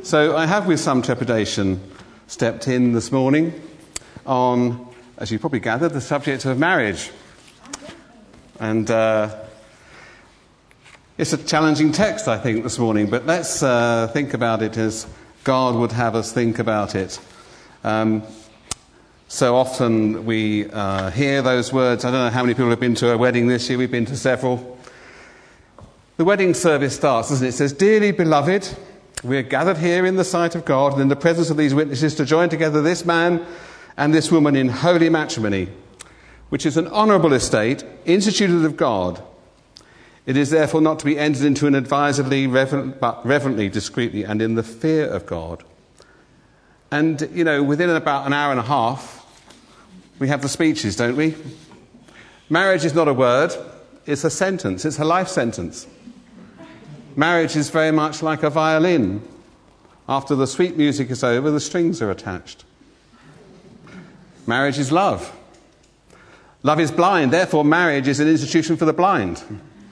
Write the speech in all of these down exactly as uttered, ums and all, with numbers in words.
So I have with some trepidation stepped in this morning on, as you probably gathered, the subject of marriage. And uh, it's a challenging text, I think, this morning, but let's uh, think about it as God would have us think about it. Um, so often we uh, hear those words. I don't know how many people have been to a wedding this year. We've been to several. The wedding service starts, doesn't it? It says, "Dearly beloved, we are gathered here in the sight of God and in the presence of these witnesses to join together this man and this woman in holy matrimony, which is an honourable estate, instituted of God. It is therefore not to be entered into an advisedly, reverent, but reverently, discreetly, and in the fear of God." And, you know, within about an hour and a half, we have the speeches, don't we? Marriage is not a word, it's a sentence, it's a life sentence. Marriage is very much like a violin. After the sweet music is over, the strings are attached. Marriage is love. Love is blind, therefore marriage is an institution for the blind.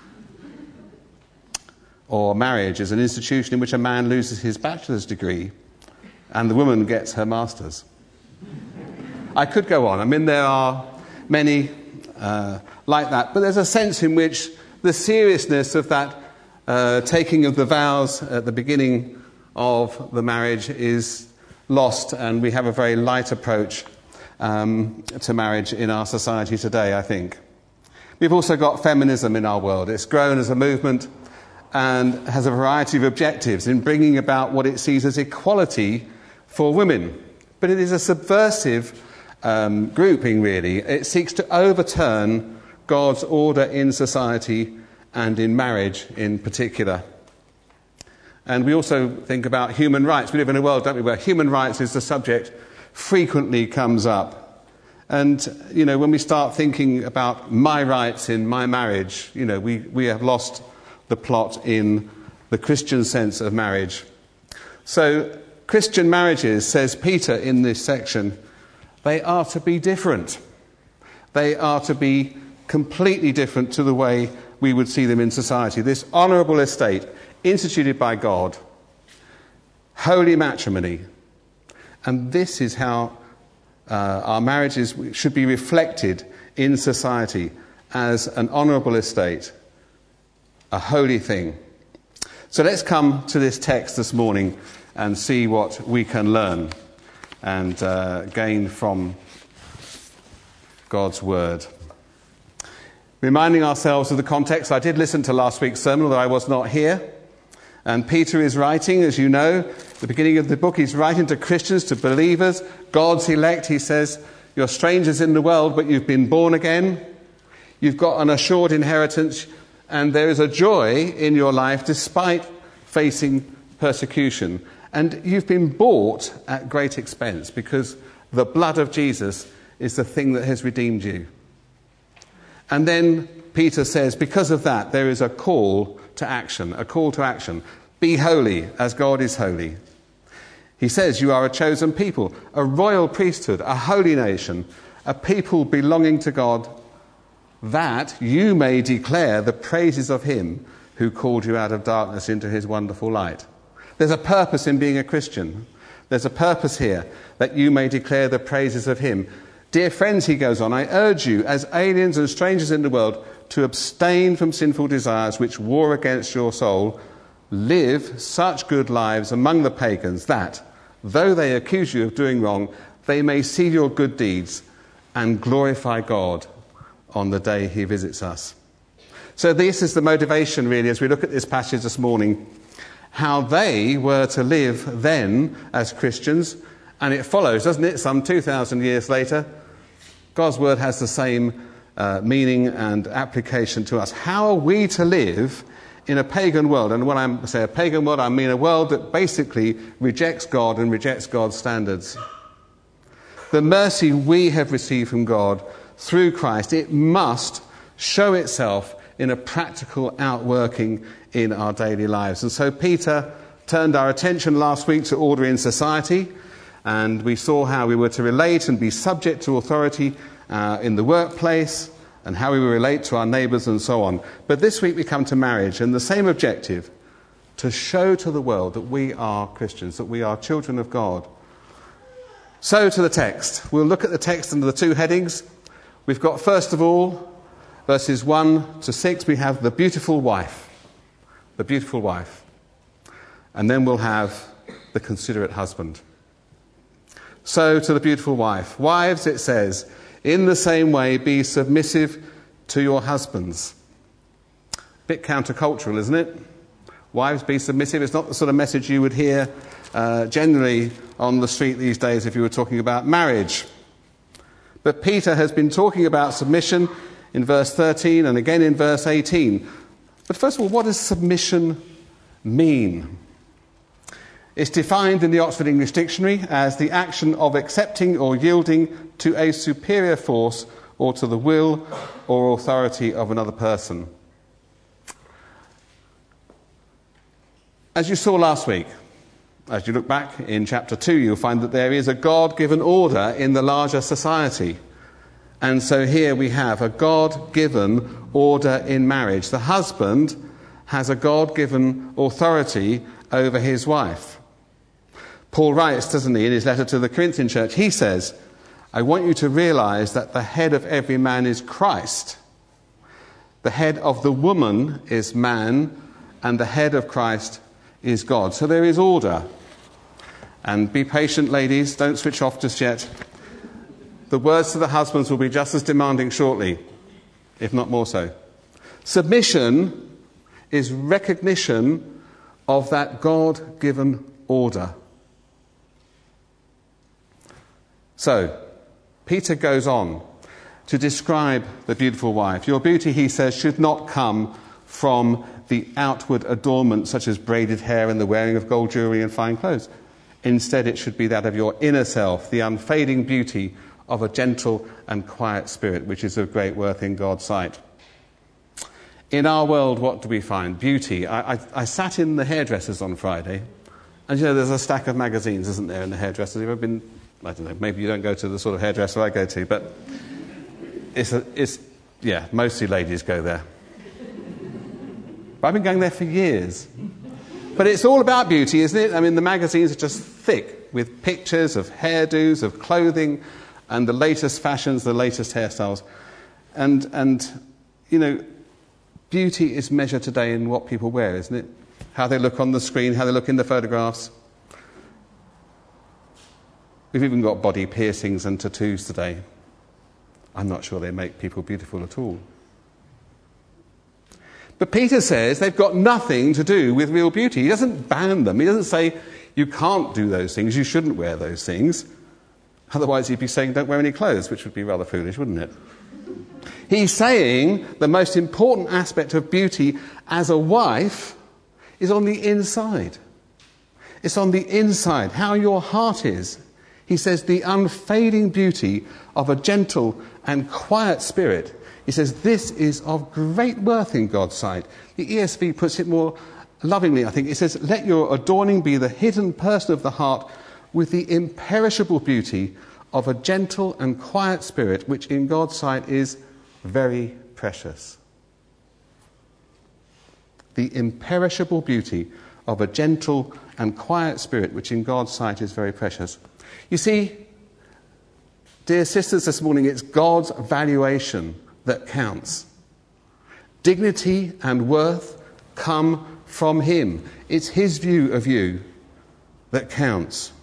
Or marriage is an institution in which a man loses his bachelor's degree and the woman gets her master's. I could go on. I mean, there are many uh, like that, but there's a sense in which the seriousness of that Uh, taking of the vows at the beginning of the marriage is lost, and we have a very light approach um, to marriage in our society today, I think. We've also got feminism in our world. It's grown as a movement and has a variety of objectives in bringing about what it sees as equality for women. But it is a subversive um, grouping, really. It seeks to overturn God's order in society and in marriage in particular. And we also think about human rights. We live in a world, don't we, where human rights is the subject frequently comes up. And, you know, when we start thinking about my rights in my marriage, you know, we, we have lost the plot in the Christian sense of marriage. So Christian marriages, says Peter in this section, they are to be different. They are to be completely different to the way we would see them in society. This honourable estate, instituted by God, holy matrimony. And this is how uh, our marriages should be reflected in society as an honourable estate, a holy thing. So let's come to this text this morning and see what we can learn and uh, gain from God's word. Reminding ourselves of the context, I did listen to last week's sermon, although I was not here. And Peter is writing, as you know, at the beginning of the book, he's writing to Christians, to believers, God's elect. He says, "You're strangers in the world, but you've been born again. You've got an assured inheritance, and there is a joy in your life despite facing persecution. And you've been bought at great expense, because the blood of Jesus is the thing that has redeemed you." And then Peter says, because of that, there is a call to action, a call to action. Be holy as God is holy. He says you are a chosen people, a royal priesthood, a holy nation, a people belonging to God, that you may declare the praises of him who called you out of darkness into his wonderful light. There's a purpose in being a Christian. There's a purpose here, that you may declare the praises of him. "Dear friends," he goes on, "I urge you, as aliens and strangers in the world, to abstain from sinful desires which war against your soul. Live such good lives among the pagans that, though they accuse you of doing wrong, they may see your good deeds and glorify God on the day he visits us." So this is the motivation, really, as we look at this passage this morning, how they were to live then as Christians. And it follows, doesn't it, some two thousand years later, God's word has the same uh, meaning and application to us. How are we to live in a pagan world? And when I say a pagan world, I mean a world that basically rejects God and rejects God's standards. The mercy we have received from God through Christ, it must show itself in a practical outworking in our daily lives. And so Peter turned our attention last week to order in society. And we saw how we were to relate and be subject to authority uh, in the workplace, and how we will relate to our neighbours and so on. But this week we come to marriage, and the same objective, to show to the world that we are Christians, that we are children of God. So to the text. We'll look at the text under the two headings. We've got, first of all, verses one to six, we have the beautiful wife. The beautiful wife. And then we'll have the considerate husband. So to the beautiful wife. Wives, it says, in the same way be submissive to your husbands. Bit countercultural, isn't it? Wives, be submissive. It's not the sort of message you would hear uh, generally on the street these days if you were talking about marriage. But Peter has been talking about submission in verse thirteen and again in verse eighteen. But first of all, what does submission mean? It's defined in the Oxford English Dictionary as the action of accepting or yielding to a superior force or to the will or authority of another person. As you saw last week, as you look back in chapter two, you'll find that there is a God-given order in the larger society. And so here we have a God-given order in marriage. The husband has a God-given authority over his wife. Paul writes, doesn't he, in his letter to the Corinthian church, he says, I want you to realize that the head of every man is Christ. The head of the woman is man, and the head of Christ is God. So there is order. And be patient, ladies, don't switch off just yet. The words to the husbands will be just as demanding shortly, if not more so. Submission is recognition of that God-given order. So, Peter goes on to describe the beautiful wife. Your beauty, he says, should not come from the outward adornment such as braided hair and the wearing of gold jewellery and fine clothes. Instead, it should be that of your inner self, the unfading beauty of a gentle and quiet spirit, which is of great worth in God's sight. In our world, what do we find? Beauty. I, I, I sat in the hairdressers on Friday, and you know, there's a stack of magazines, isn't there, in the hairdressers? Have you ever been, I don't know, maybe you don't go to the sort of hairdresser I go to, but it's, a, it's yeah, mostly ladies go there. But I've been going there for years. But it's all about beauty, isn't it? I mean, the magazines are just thick with pictures of hairdos, of clothing, and the latest fashions, the latest hairstyles. And, and you know, beauty is measured today in what people wear, isn't it? How they look on the screen, how they look in the photographs. We've even got body piercings and tattoos today. I'm not sure they make people beautiful at all. But Peter says they've got nothing to do with real beauty. He doesn't ban them. He doesn't say, you can't do those things, you shouldn't wear those things. Otherwise he'd be saying, don't wear any clothes, which would be rather foolish, wouldn't it? He's saying the most important aspect of beauty as a wife is on the inside. It's on the inside, how your heart is. He says the unfading beauty of a gentle and quiet spirit. He says this is of great worth in God's sight. The E S V puts it more lovingly, I think. It says, let your adorning be the hidden person of the heart with the imperishable beauty of a gentle and quiet spirit, which in God's sight is very precious. The imperishable beauty of a gentle and quiet spirit, which in God's sight is very precious. You see, dear sisters, this morning, it's God's valuation that counts. Dignity and worth come from him. It's his view of you that counts.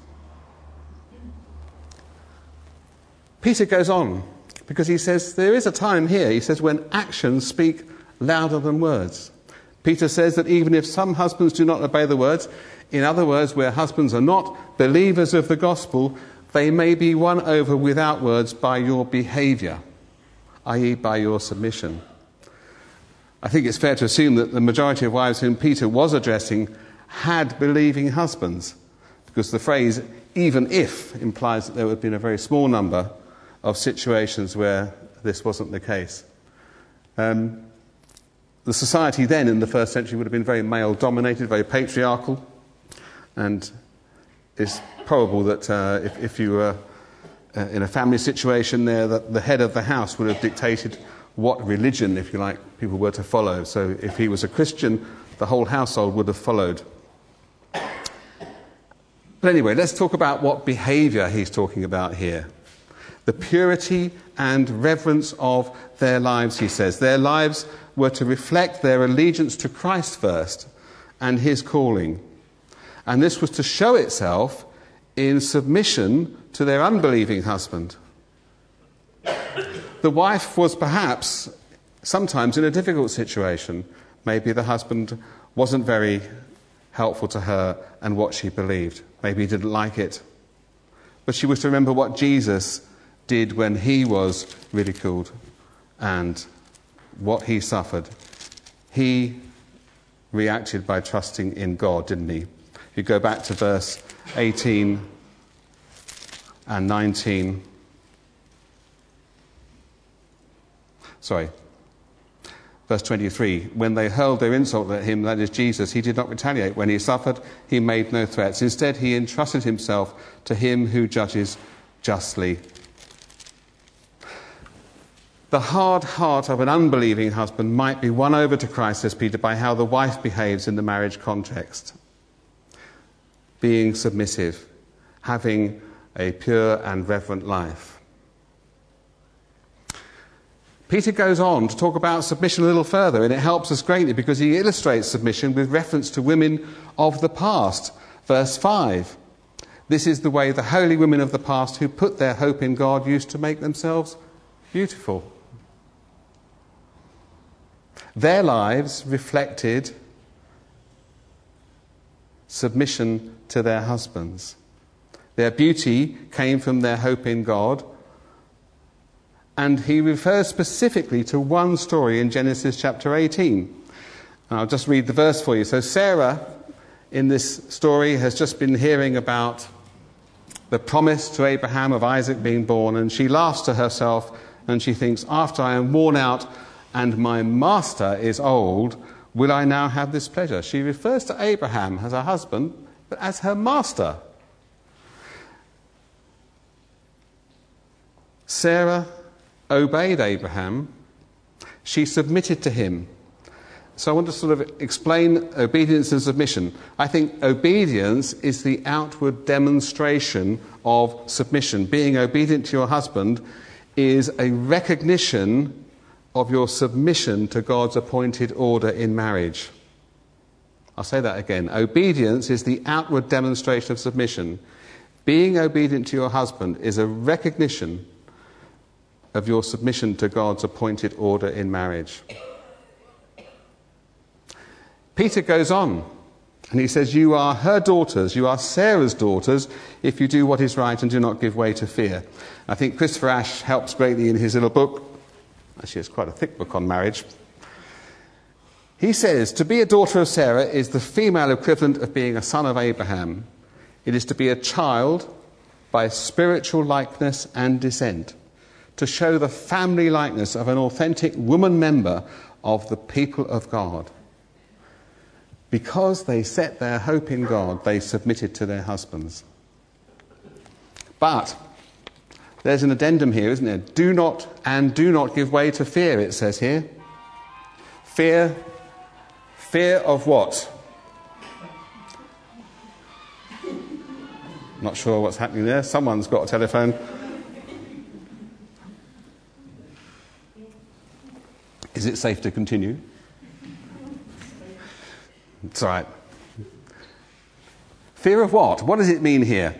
Peter goes on because he says there is a time here, he says, when actions speak louder than words. Peter says that even if some husbands do not obey the words, in other words, where husbands are not believers of the gospel, they may be won over without words by your behaviour, that is by your submission. I think it's fair to assume that the majority of wives whom Peter was addressing had believing husbands, because the phrase, even if, implies that there would have been a very small number of situations where this wasn't the case. Um, the society then in the first century would have been very male-dominated, very patriarchal, and it's probable that uh, if, if you were uh, in a family situation there, that the head of the house would have dictated what religion, if you like, people were to follow. So if he was a Christian, the whole household would have followed. But anyway, let's talk about what behaviour he's talking about here. The purity and reverence of their lives, he says. Their lives were to reflect their allegiance to Christ first and his calling. And this was to show itself in submission to their unbelieving husband. The wife was perhaps sometimes in a difficult situation. Maybe the husband wasn't very helpful to her and what she believed. Maybe he didn't like it. But she was to remember what Jesus did when he was ridiculed and what he suffered. He reacted by trusting in God, didn't he? If you go back to verse eighteen and nineteen. Sorry. Verse twenty-three, when they hurled their insult at him, that is Jesus, he did not retaliate. When he suffered, he made no threats. Instead, he entrusted himself to him who judges justly. The hard heart of an unbelieving husband might be won over to Christ, says Peter, by how the wife behaves in the marriage context. Being submissive, having a pure and reverent life. Peter goes on to talk about submission a little further, and it helps us greatly because he illustrates submission with reference to women of the past. Verse five, this is the way the holy women of the past who put their hope in God used to make themselves beautiful. Their lives reflected submission to their husbands. Their beauty came from their hope in God. And he refers specifically to one story in Genesis chapter eighteen. And I'll just read the verse for you. So Sarah, in this story, has just been hearing about the promise to Abraham of Isaac being born, and she laughs to herself and she thinks, after I am worn out and my master is old, will I now have this pleasure? She refers to Abraham as her husband, but as her master. Sarah obeyed Abraham. She submitted to him. So I want to sort of explain obedience and submission. I think obedience is the outward demonstration of submission. Being obedient to your husband is a recognition of your submission to God's appointed order in marriage. I'll say that again. Obedience is the outward demonstration of submission. Being obedient to your husband is a recognition of your submission to God's appointed order in marriage. Peter goes on and he says, you are her daughters, you are Sarah's daughters, if you do what is right and do not give way to fear. I think Christopher Ash helps greatly in his little book. Actually, it's quite a thick book on marriage. He says, to be a daughter of Sarah is the female equivalent of being a son of Abraham. It is to be a child by spiritual likeness and descent, to show the family likeness of an authentic woman member of the people of God. Because they set their hope in God, they submitted to their husbands. But there's an addendum here, isn't there? Do not and do not give way to fear, it says here. Fear, fear of what? Not sure what's happening there. Someone's got a telephone. Is it safe to continue? It's all right. Fear of what? What does it mean here?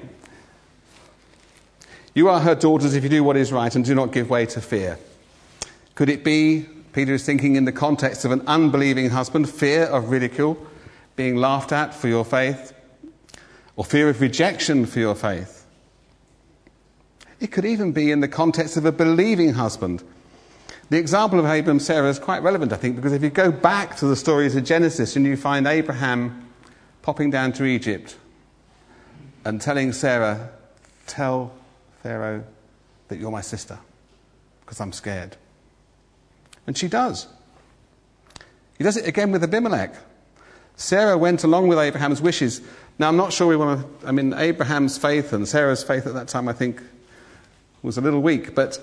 You are her daughters if you do what is right and do not give way to fear. Could it be, Peter is thinking in the context of an unbelieving husband, fear of ridicule, being laughed at for your faith, or fear of rejection for your faith? It could even be in the context of a believing husband. The example of Abraham and Sarah is quite relevant, I think, because if you go back to the stories of Genesis and you find Abraham popping down to Egypt and telling Sarah, tell Pharaoh that you're my sister, because I'm scared. And she does. He does it again with Abimelech. Sarah went along with Abraham's wishes. Now, I'm not sure we want to... I mean, Abraham's faith and Sarah's faith at that time, I think, was a little weak, but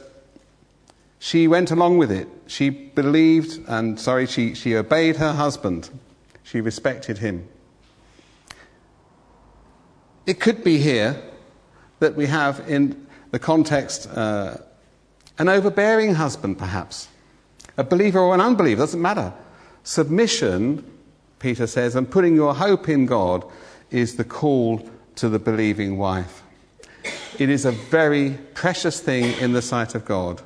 she went along with it. She believed, and sorry, she, she obeyed her husband She respected him. It could be here that we have in the context uh, an overbearing husband, perhaps. A believer or an unbeliever, doesn't matter. Submission, Peter says, and putting your hope in God is the call to the believing wife. It is a very precious thing in the sight of God.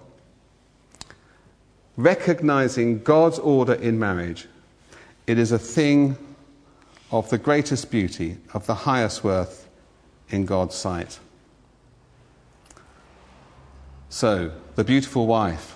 Recognizing God's order in marriage, it is a thing of the greatest beauty, of the highest worth in God's sight. So, the beautiful wife.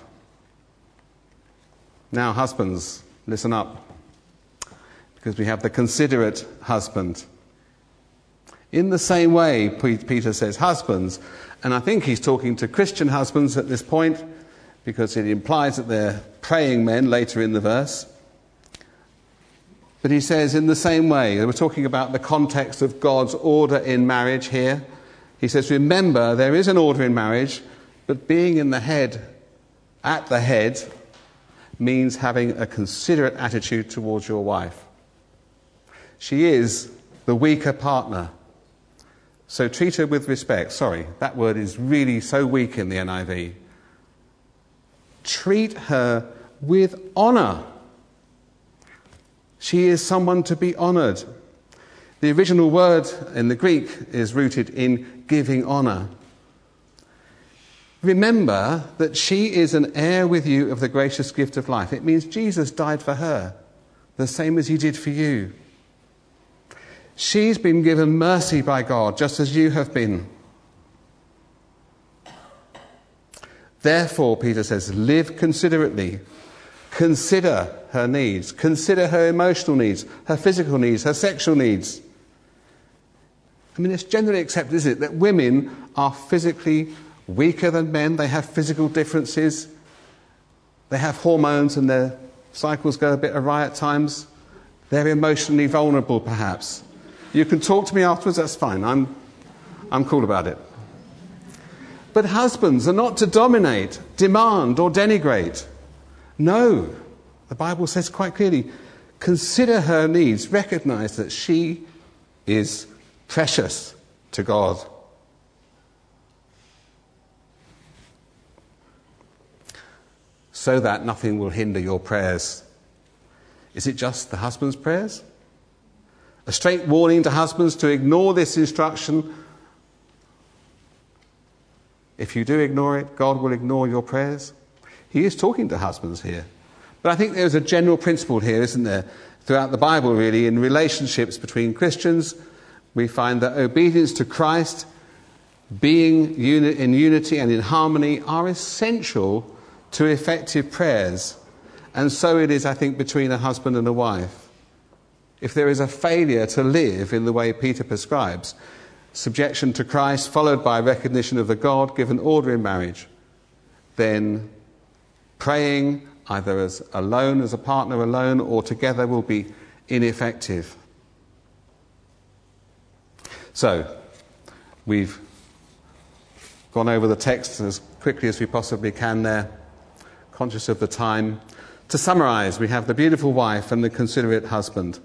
Now, husbands, listen up, because we have the considerate husband. In the same way, Peter says, husbands, and I think he's talking to Christian husbands at this point, because it implies that they're praying men later in the verse. But he says, in the same way, we're talking about the context of God's order in marriage here. He says, remember, there is an order in marriage, but being in the head, at the head, means having a considerate attitude towards your wife. She is the weaker partner. So treat her with respect. Sorry, that word is really so weak in the N I V. Treat her with honour. She is someone to be honoured. The original word in the Greek is rooted in giving honour. Remember that she is an heir with you of the gracious gift of life. It means Jesus died for her, the same as he did for you. She's been given mercy by God, just as you have been. Therefore, Peter says, live considerately. Consider her needs. Consider her emotional needs, her physical needs, her sexual needs. I mean, it's generally accepted, isn't it, that women are physically weaker than men. They have physical differences. They have hormones and their cycles go a bit awry at times. They're emotionally vulnerable, perhaps. You can talk to me afterwards, that's fine. I'm, I'm cool about it. But husbands are not to dominate, demand, or denigrate. No, the Bible says quite clearly, consider her needs, recognize that she is precious to God. So that nothing will hinder your prayers. Is it just the husband's prayers? A straight warning to husbands to ignore this instruction. If you do ignore it, God will ignore your prayers. He is talking to husbands here. But I think there's a general principle here, isn't there? Throughout the Bible, really, in relationships between Christians, we find that obedience to Christ, being uni- in unity and in harmony, are essential to effective prayers. And so it is, I think, between a husband and a wife. If there is a failure to live in the way Peter prescribes, subjection to Christ followed by recognition of the God-given order in marriage, then praying either as alone, as a partner alone, or together will be ineffective. So, we've gone over the text as quickly as we possibly can there, conscious of the time. To summarise, we have the beautiful wife and the considerate husband.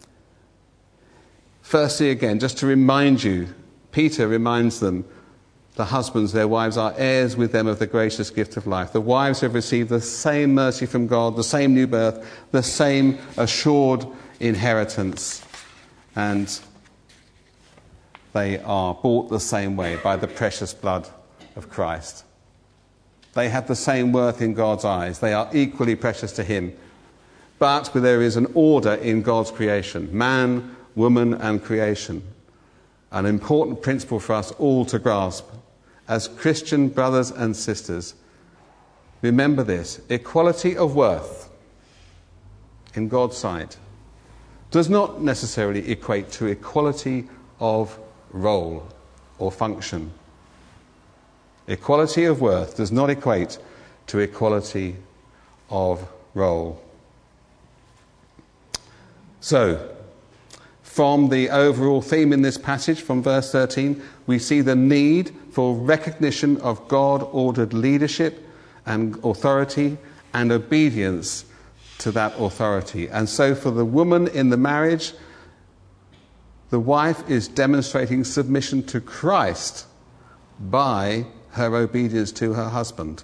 Firstly, again, just to remind you, Peter reminds them, the husbands, their wives, are heirs with them of the gracious gift of life. The wives have received the same mercy from God, the same new birth, the same assured inheritance. And they are bought the same way by the precious blood of Christ. They have the same worth in God's eyes. They are equally precious to him. But there is an order in God's creation, man, woman, and creation. An important principle for us all to grasp. As Christian brothers and sisters, remember this: equality of worth in God's sight does not necessarily equate to equality of role or function. Equality of worth does not equate to equality of role. So, from the overall theme in this passage, from verse thirteen, we see the need for recognition of God-ordered leadership and authority and obedience to that authority. And so for the woman in the marriage, the wife is demonstrating submission to Christ by her obedience to her husband.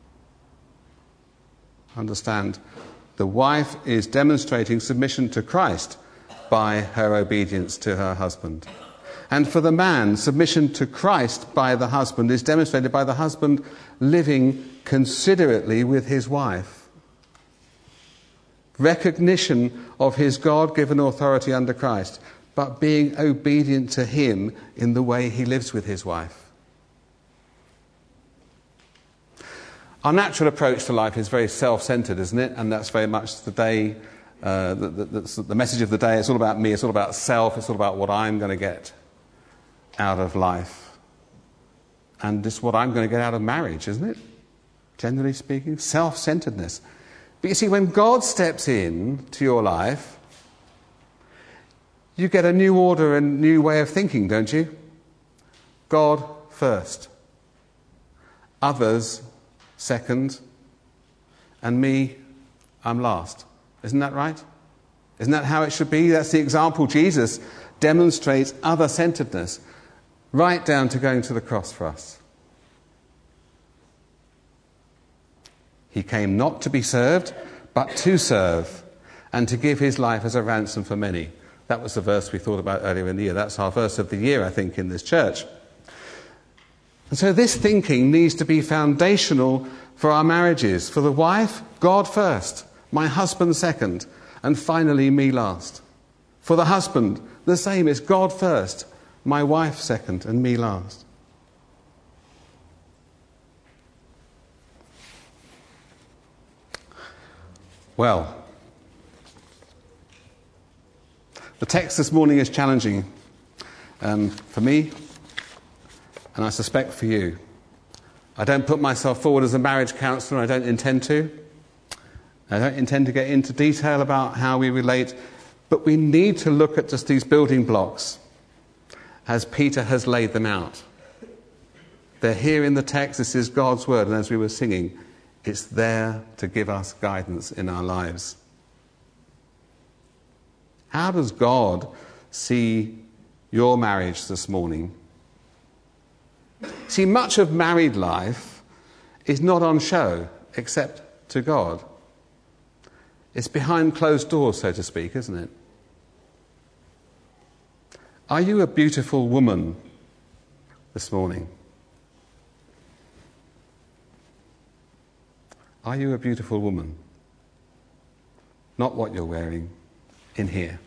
Understand, the wife is demonstrating submission to Christ by her obedience to her husband. And for the man, submission to Christ by the husband is demonstrated by the husband living considerately with his wife. Recognition of his God-given authority under Christ, but being obedient to him in the way he lives with his wife. Our natural approach to life is very self-centered, isn't it? And that's very much the day, uh, the, the, the, the message of the day. It's all about me, it's all about self, it's all about what I'm going to get out of life. And it's what I'm going to get out of marriage, isn't it? Generally speaking, self-centeredness. But you see, when God steps in to your life, you get a new order and new way of thinking, don't you? God first. Others second. And me, I'm last. Isn't that right? Isn't that how it should be? That's the example Jesus demonstrates other-centeredness, right down to going to the cross for us. He came not to be served, but to serve, and to give his life as a ransom for many. That was the verse we thought about earlier in the year. That's our verse of the year, I think, in this church. And so this thinking needs to be foundational for our marriages. For the wife, God first, my husband second, and finally me last. For the husband, the same is God first, my wife second, and me last. Well, the text this morning is challenging um, for me, and I suspect for you. I don't put myself forward as a marriage counsellor, I don't intend to. I don't intend to get into detail about how we relate, but we need to look at just these building blocks as Peter has laid them out. They're here in the text, this is God's word, and as we were singing, it's there to give us guidance in our lives. How does God see your marriage this morning? See, much of married life is not on show, except to God. It's behind closed doors, so to speak, isn't it? Are you a beautiful woman this morning? Are you a beautiful woman? Not what you're wearing in here.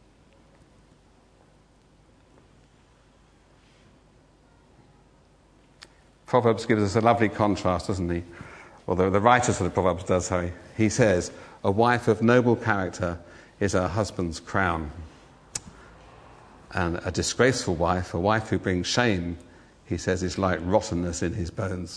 Proverbs gives us a lovely contrast, doesn't he? Although the writer of the Proverbs does, sorry. He says, a wife of noble character is her husband's crown. And a disgraceful wife, a wife who brings shame, he says, is like rottenness in his bones.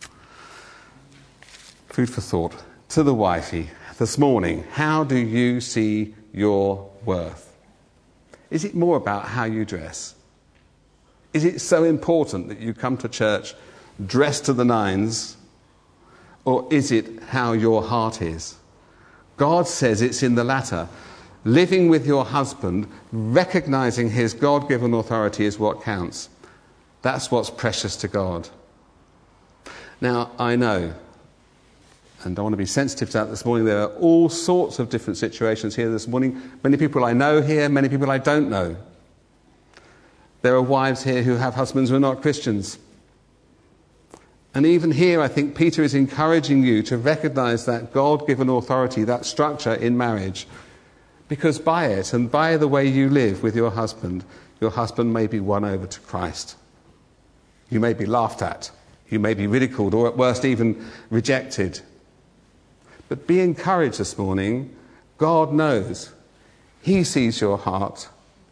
Food for thought. To the wifey this morning, how do you see your worth? Is it more about how you dress? Is it so important that you come to church dressed to the nines? Or is it how your heart is? God says it's in the latter. Living with your husband, recognizing his God-given authority is what counts. That's what's precious to God. Now, I know, and I want to be sensitive to that this morning, there are all sorts of different situations here this morning. Many people I know here, many people I don't know. There are wives here who have husbands who are not Christians. And even here, I think Peter is encouraging you to recognize that God-given authority, that structure in marriage, because by it and by the way you live with your husband, your husband may be won over to Christ. You may be laughed at. You may be ridiculed, or at worst even rejected. But be encouraged this morning. God knows. He sees your heart.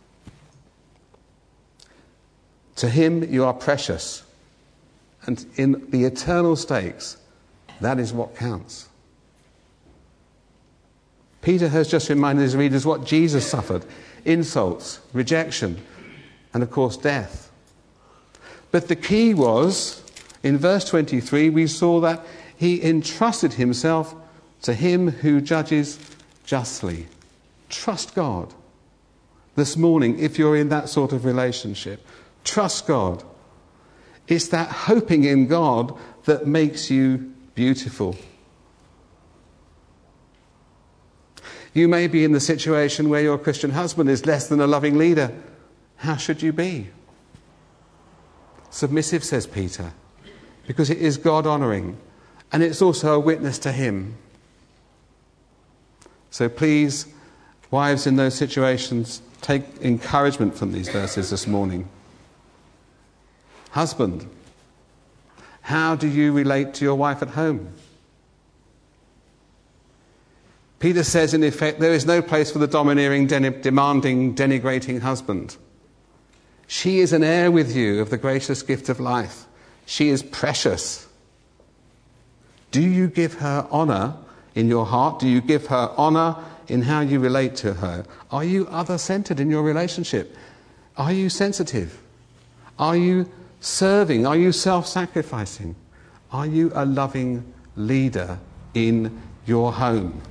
To him you are precious. And in the eternal stakes, that is what counts. Peter has just reminded his readers what Jesus suffered. Insults, rejection, and of course death. But the key was, in verse twenty-three, we saw that he entrusted himself to him who judges justly. Trust God. This morning, if you're in that sort of relationship, trust God. It's that hoping in God that makes you beautiful. You may be in the situation where your Christian husband is less than a loving leader. How should you be? Submissive, says Peter, because it is God-honouring and it's also a witness to him. So please, wives in those situations, take encouragement from these verses this morning. Husband, how do you relate to your wife at home? Peter says, in effect, there is no place for the domineering, den- demanding, denigrating husband. She is an heir with you of the gracious gift of life. She is precious. Do you give her honour in your heart? Do you give her honour in how you relate to her? Are you other-centred in your relationship? Are you sensitive? Are you serving? Are you self-sacrificing? Are you a loving leader in your home?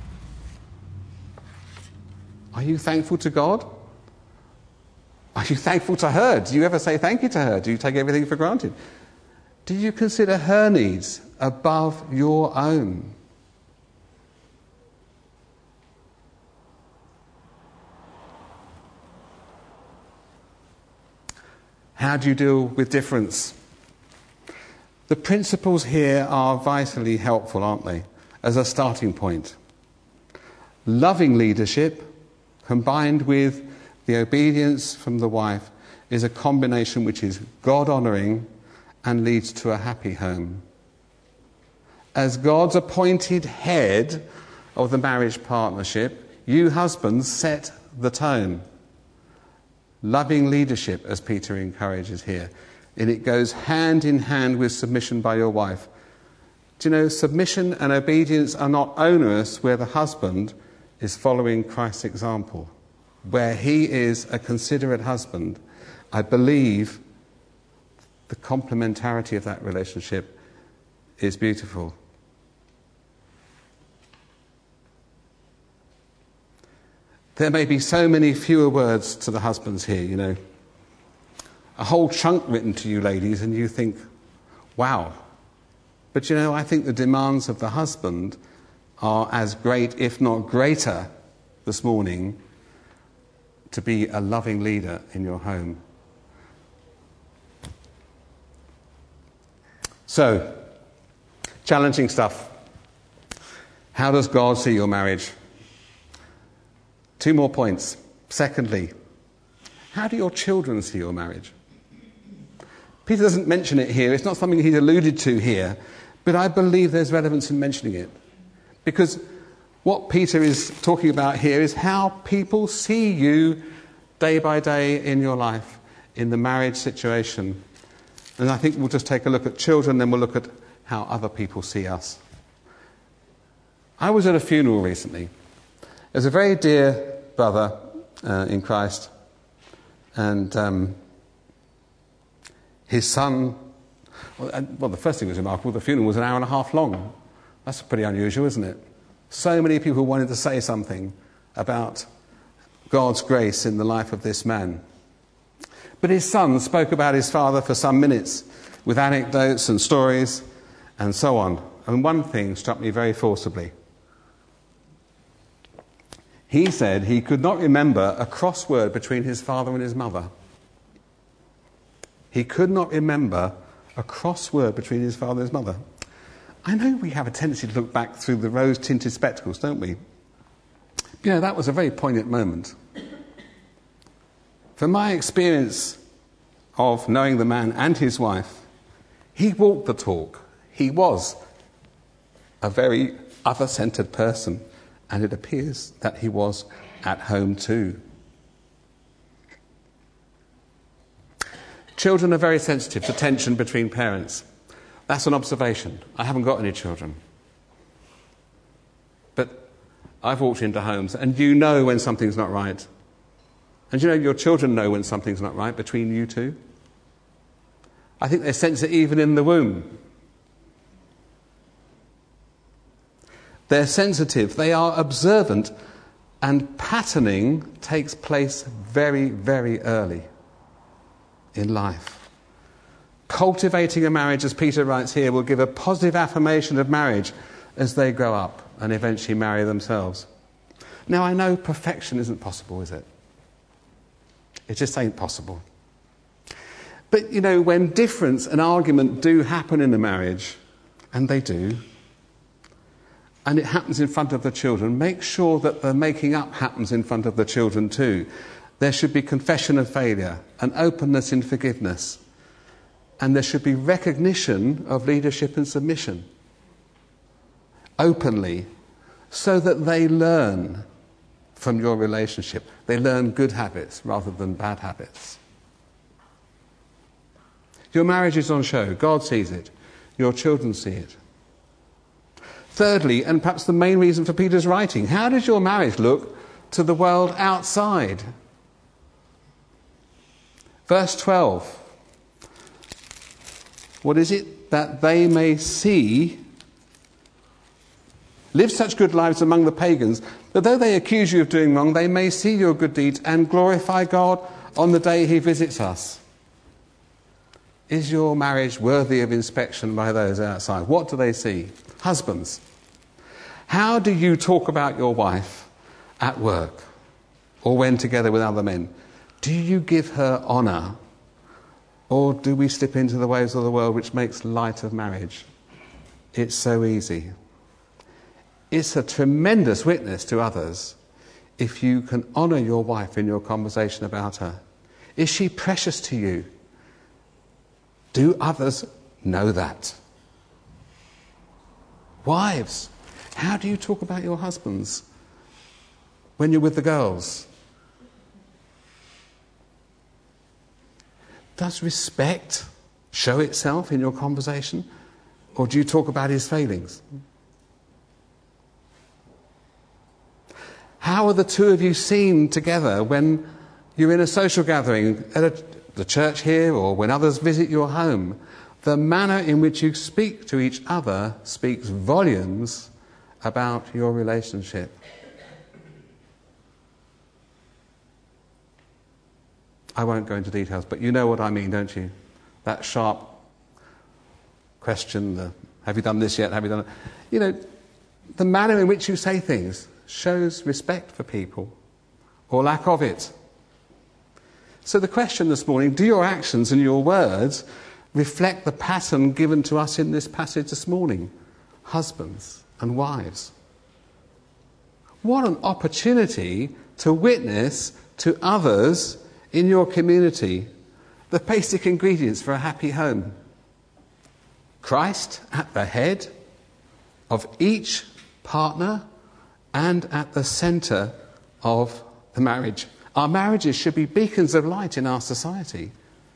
Are you thankful to God? Are you thankful to her? Do you ever say thank you to her? Do you take everything for granted? Do you consider her needs above your own? How do you deal with difference? The principles here are vitally helpful, aren't they, as a starting point. Loving leadership combined with the obedience from the wife is a combination which is God-honouring and leads to a happy home. As God's appointed head of the marriage partnership, you husbands set the tone. Loving leadership, as Peter encourages here, and it goes hand in hand with submission by your wife. Do you know, submission and obedience are not onerous where the husband is following Christ's example. Where he is a considerate husband, I believe the complementarity of that relationship is beautiful. There may be so many fewer words to the husbands here, you know. A whole chunk written to you ladies and you think, wow. But you know, I think the demands of the husband are as great, if not greater, this morning, to be a loving leader in your home. So, challenging stuff. How does God see your marriage? Two more points. Secondly, how do your children see your marriage? Peter doesn't mention it here. It's not something he's alluded to here. But I believe there's relevance in mentioning it. Because what Peter is talking about here is how people see you day by day in your life, in the marriage situation. And I think we'll just take a look at children, then we'll look at how other people see us. I was at a funeral recently. There's a very dear brother uh, in Christ, and um, his son, well, and, well, the first thing was remarkable, the funeral was an hour and a half long. That's pretty unusual, isn't it? So many people wanted to say something about God's grace in the life of this man. But his son spoke about his father for some minutes, with anecdotes and stories and so on. And one thing struck me very forcibly. He said he could not remember a crossword between his father and his mother. He could not remember a crossword between his father and his mother. I know we have a tendency to look back through the rose-tinted spectacles, don't we? You know, that was a very poignant moment. From my experience of knowing the man and his wife, he walked the talk. He was a very other-centred person, and it appears that he was at home too. Children are very sensitive to tension between parents. That's an observation. I haven't got any children. But I've walked into homes, and you know when something's not right. And you know your children know when something's not right between you two. I think they sense it even in the womb. They're sensitive, they are observant, and patterning takes place very, very early in life. Cultivating a marriage, as Peter writes here, will give a positive affirmation of marriage as they grow up and eventually marry themselves. Now, I know perfection isn't possible, is it? It just ain't possible. But, you know, when difference and argument do happen in a marriage, and they do, and it happens in front of the children, make sure that the making up happens in front of the children too. There should be confession of failure and openness in forgiveness. And there should be recognition of leadership and submission. Openly, so that they learn from your relationship. They learn good habits rather than bad habits. Your marriage is on show. God sees it. Your children see it. Thirdly, and perhaps the main reason for Peter's writing, how does your marriage look to the world outside? Verse twelve. What is it? That they may see, live such good lives among the pagans, that though they accuse you of doing wrong, they may see your good deeds and glorify God on the day he visits us. Is your marriage worthy of inspection by those outside? What do they see? Husbands, how do you talk about your wife at work or when together with other men? Do you give her honour, or do we slip into the ways of the world which makes light of marriage? It's so easy. It's a tremendous witness to others if you can honour your wife in your conversation about her. Is she precious to you? Do others know that? Wives, how do you talk about your husbands when you're with the girls? Does respect show itself in your conversation? Or do you talk about his failings? How are the two of you seen together when you're in a social gathering at a, the church here, or when others visit your home? The manner in which you speak to each other speaks volumes about your relationship. I won't go into details, but you know what I mean, don't you? That sharp question, the, have you done this yet? Have you done it? You know, the manner in which you say things shows respect for people, or lack of it. So the question this morning, do your actions and your words reflect the pattern given to us in this passage this morning? Husbands and wives. What an opportunity to witness to others in your community the basic ingredients for a happy home. Christ at the head of each partner and at the centre of the marriage. Our marriages should be beacons of light in our society.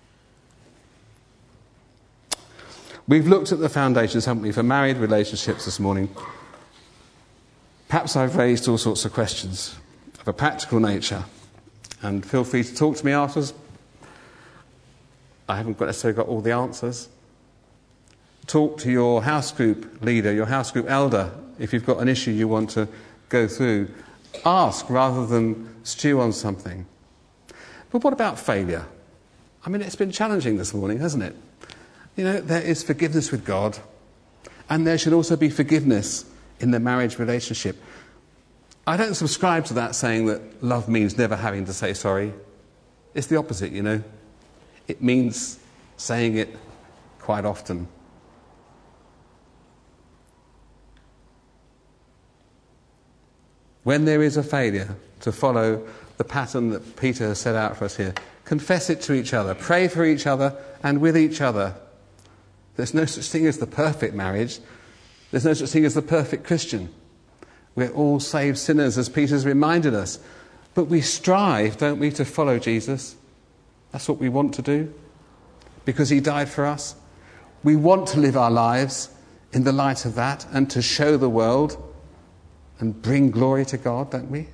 We've looked at the foundations, haven't we, for married relationships this morning. Perhaps I've raised all sorts of questions of a practical nature. And feel free to talk to me afterwards. I haven't got necessarily got all the answers. Talk to your house group leader, your house group elder, if you've got an issue you want to go through. Ask rather than stew on something. But what about failure? I mean, it's been challenging this morning, hasn't it? You know, there is forgiveness with God, and there should also be forgiveness in the marriage relationship. I don't subscribe to that saying that love means never having to say sorry. It's the opposite, you know. It means saying it quite often. When there is a failure to follow the pattern that Peter has set out for us here, confess it to each other, pray for each other and with each other. There's no such thing as the perfect marriage. There's no such thing as the perfect Christian. We're all saved sinners, as Peter's reminded us. But we strive, don't we, to follow Jesus. That's what we want to do, because he died for us. We want to live our lives in the light of that and to show the world and bring glory to God, don't we?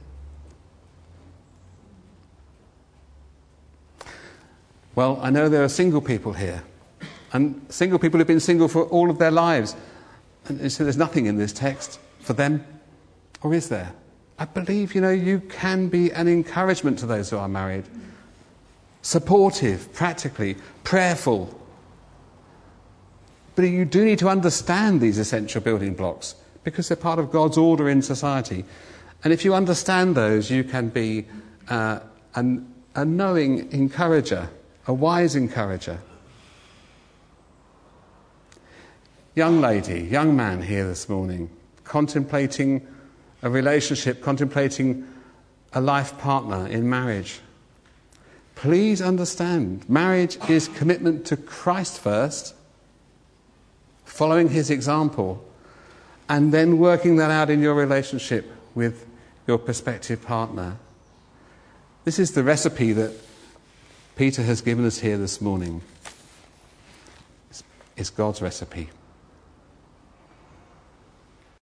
Well, I know there are single people here, and single people who've been single for all of their lives. And so there's nothing in this text for them? Or is there? I believe, you know, you can be an encouragement to those who are married. Supportive, practically, prayerful. But you do need to understand these essential building blocks because they're part of God's order in society. And if you understand those, you can be uh, an, a knowing encourager, a wise encourager. Young lady, young man here this morning, contemplating a relationship, contemplating a life partner in marriage. Please understand, marriage is commitment to Christ first, following his example, and then working that out in your relationship with your prospective partner. This is the recipe that Peter has given us here this morning. It's God's recipe.